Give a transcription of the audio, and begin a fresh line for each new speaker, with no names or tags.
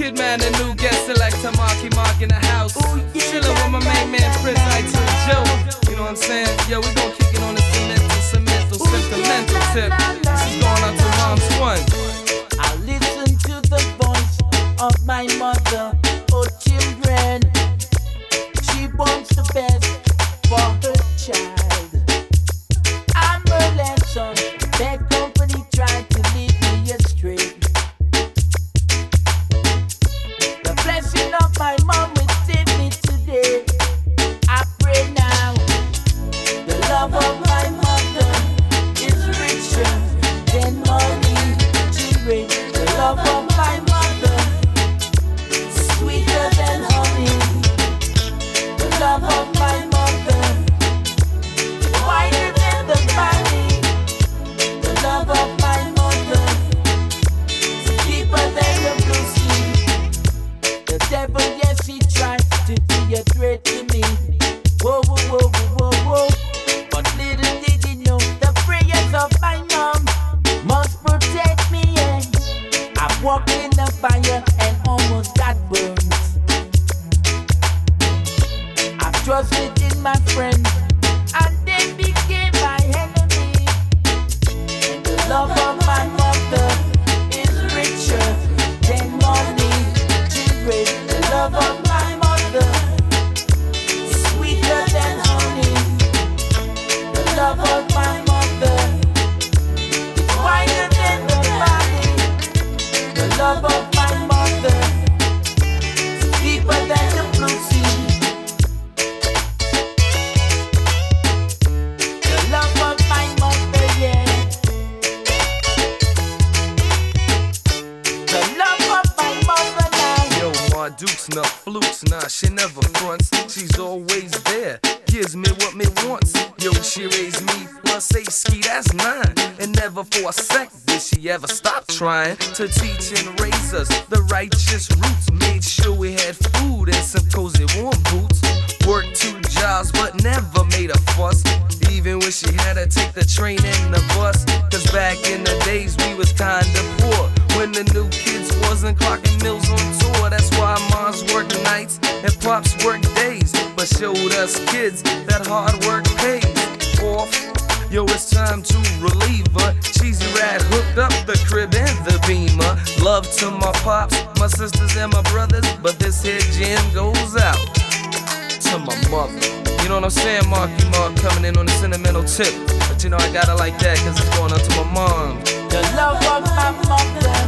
Kid Man, the new guest selector, Marky Mark in the house. Chillin' with my main man, Prince Item Joe. You know what I'm saying? Yo, we gon' kick it on the sentimental tip. This is going out to Mom's One.
I listen to the voice of my mother. Oh, children, she wants the best for her child. I'm her lesson. Bad company tried to lead me astray. The blessing of my mom will save me today. I pray now. The love of my mother is richer than money. Children, the love of my mother sweeter than honey. The love of my mother wider than the valley. The love of my mother deeper than the blue sea. The devil, yes, he tried to be a threat to me. Whoa, whoa, whoa, whoa, whoa, whoa. But little did he know the prayers of my mom must protect me. And I walked in the fire and almost got burned. I trusted in my friends and they became my enemy. And the love of my mother is richer than money. Children, the love of my mother sweeter than honey. The love of my mother is wider than the valley. The love of my mother is deeper than the blue sea. The love of my mother, yeah. The love of my mother now.
Yo, Ma Dukes, no flukes, nah, she never fronts. She's always there, gives me what me wants. Yo, she raised me plus 8 ski, that's 9. And never for a sec did she ever stop trying to teach and raise us the righteous roots. Made sure we had food and some cozy warm boots. Worked 2 jobs but never made a fuss, even when she had to take the train and the bus. Cause back in the days we was kinda poor, when the new kids wasn't clocking mills on tour. That's why moms worked nights and pops worked days, but showed us kids that hard work pays off. Yo, it's time to relieve her. Cheesy Rat hooked up the crib and the Beamer. Love to my pops, my sisters and my brothers, but this here jam goes out to my mother. You know what I'm saying? Marky Mark coming in on the sentimental tip. But you know I got it like that cause it's going out to my mom.
The love of my mother